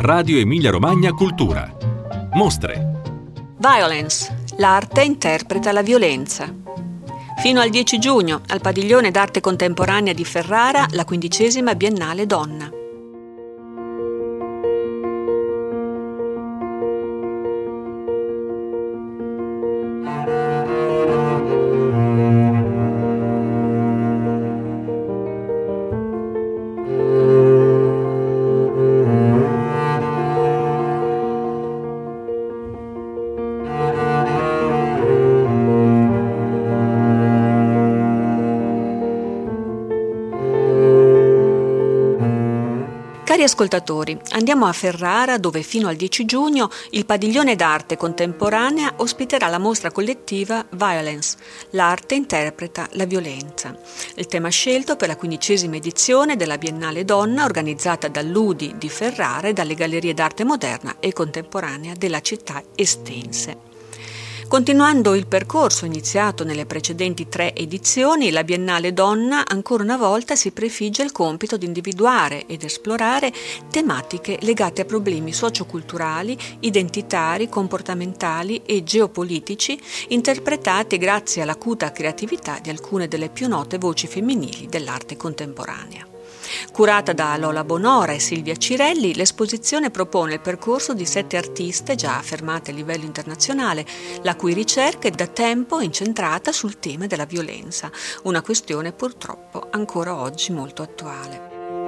Radio Emilia Romagna Cultura. Mostre. Violence. L'arte interpreta la violenza. Fino al 10 giugno, al Padiglione d'Arte Contemporanea di Ferrara, la 15ª Biennale Donna. Cari ascoltatori, andiamo a Ferrara dove fino al 10 giugno il Padiglione d'Arte Contemporanea ospiterà la mostra collettiva Violence. L'arte interpreta la violenza. Il tema scelto per la 15ª edizione della Biennale Donna organizzata dall'UDI di Ferrara e dalle Gallerie d'Arte Moderna e Contemporanea della città estense. Continuando il percorso iniziato nelle precedenti 3 edizioni, la Biennale Donna ancora una volta si prefigge il compito di individuare ed esplorare tematiche legate a problemi socioculturali, identitari, comportamentali e geopolitici, interpretati grazie all'acuta creatività di alcune delle più note voci femminili dell'arte contemporanea. Curata da Lola Bonora e Silvia Cirelli, l'esposizione propone il percorso di 7 artiste già affermate a livello internazionale, la cui ricerca è da tempo incentrata sul tema della violenza, una questione purtroppo ancora oggi molto attuale.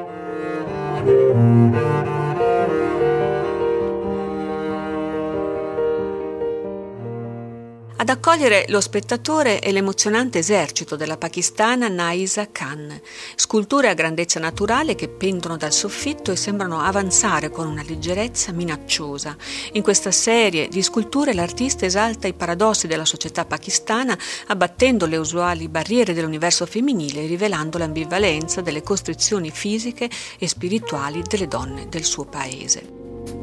Ad accogliere lo spettatore è l'emozionante esercito della pakistana Naiza Khan, sculture a grandezza naturale che pendono dal soffitto e sembrano avanzare con una leggerezza minacciosa. In questa serie di sculture l'artista esalta i paradossi della società pakistana, abbattendo le usuali barriere dell'universo femminile e rivelando l'ambivalenza delle costrizioni fisiche e spirituali delle donne del suo paese.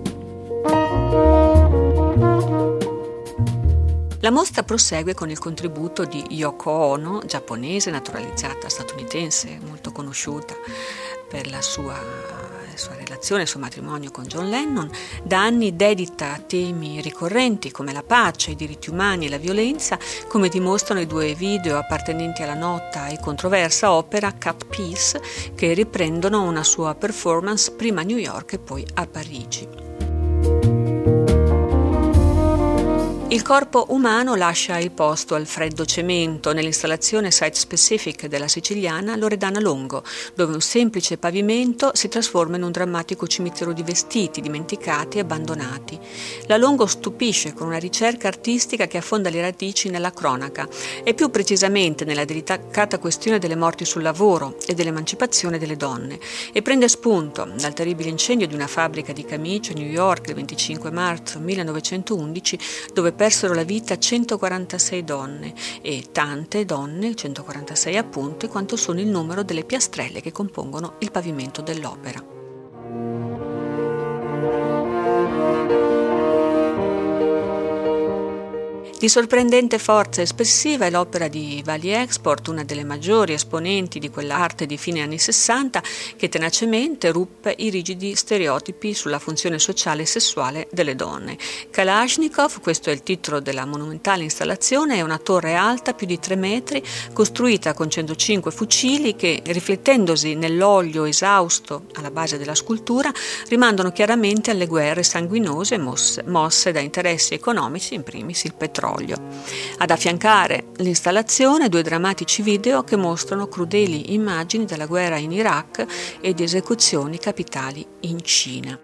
La mostra prosegue con il contributo di Yoko Ono, giapponese, naturalizzata statunitense, molto conosciuta per la sua relazione, il suo matrimonio con John Lennon. Da anni dedita a temi ricorrenti come la pace, i diritti umani e la violenza, come dimostrano i 2 video appartenenti alla nota e controversa opera Cut Piece, che riprendono una sua performance prima a New York e poi a Parigi. Il corpo umano lascia il posto al freddo cemento nell'installazione site specific della siciliana Loredana Longo, dove un semplice pavimento si trasforma in un drammatico cimitero di vestiti dimenticati e abbandonati. La Longo stupisce con una ricerca artistica che affonda le radici nella cronaca e più precisamente nella delicata questione delle morti sul lavoro e dell'emancipazione delle donne, e prende spunto dal terribile incendio di una fabbrica di camicie a New York il 25 marzo 1911, dove persero la vita 146 donne e tante donne, 146 appunto, quanto sono il numero delle piastrelle che compongono il pavimento dell'opera. Di sorprendente forza espressiva è l'opera di Vali Export, una delle maggiori esponenti di quell'arte di fine anni 60 che tenacemente ruppe i rigidi stereotipi sulla funzione sociale e sessuale delle donne. Kalashnikov, questo è il titolo della monumentale installazione, è una torre alta più di 3 metri, costruita con 105 fucili che, riflettendosi nell'olio esausto alla base della scultura, rimandano chiaramente alle guerre sanguinose mosse da interessi economici, in primis il petrolio. Ad affiancare l'installazione 2 drammatici video che mostrano crudeli immagini della guerra in Iraq e di esecuzioni capitali in Cina.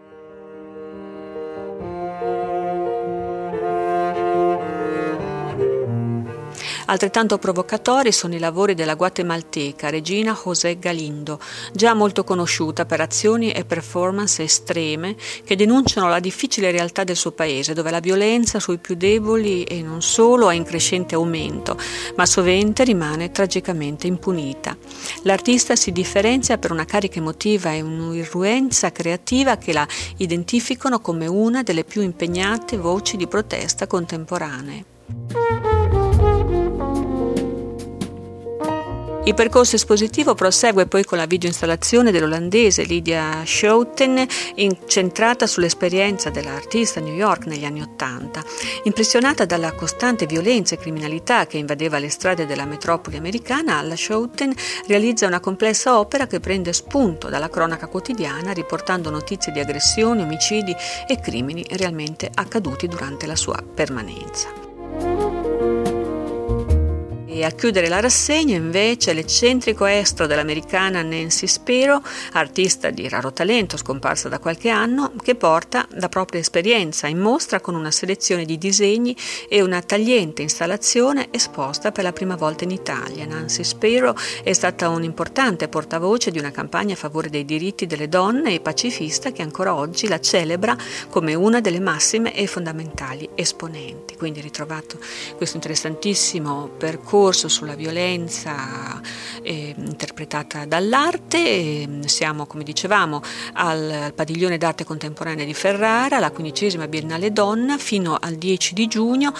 Altrettanto provocatori sono i lavori della guatemalteca Regina José Galindo, già molto conosciuta per azioni e performance estreme che denunciano la difficile realtà del suo paese, dove la violenza sui più deboli e non solo è in crescente aumento, ma sovente rimane tragicamente impunita. L'artista si differenzia per una carica emotiva e un'irruenza creativa che la identificano come una delle più impegnate voci di protesta contemporanee. Il percorso espositivo prosegue poi con la videoinstallazione dell'olandese Lydia Schouten, incentrata sull'esperienza dell'artista a New York negli anni '80. Impressionata dalla costante violenza e criminalità che invadeva le strade della metropoli americana, la Schouten realizza una complessa opera che prende spunto dalla cronaca quotidiana, riportando notizie di aggressioni, omicidi e crimini realmente accaduti durante la sua permanenza. E a chiudere la rassegna invece l'eccentrico estro dell'americana Nancy Spero, artista di raro talento scomparsa da qualche anno, che porta la propria esperienza in mostra con una selezione di disegni e una tagliente installazione esposta per la prima volta in Italia. Nancy Spero è stata un importante portavoce di una campagna a favore dei diritti delle donne e pacifista che ancora oggi la celebra come una delle massime e fondamentali esponenti. Quindi ritrovato questo interessantissimo percorso sulla violenza interpretata dall'arte. Siamo, come dicevamo, al Padiglione d'Arte Contemporanea di Ferrara, la 15ª Biennale Donna, fino al 10 di giugno.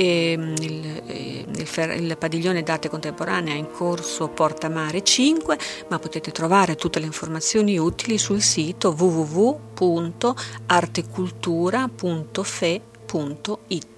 Il Padiglione d'Arte Contemporanea è in corso Porta Mare 5, ma potete trovare tutte le informazioni utili sul sito www.artecultura.fe.it.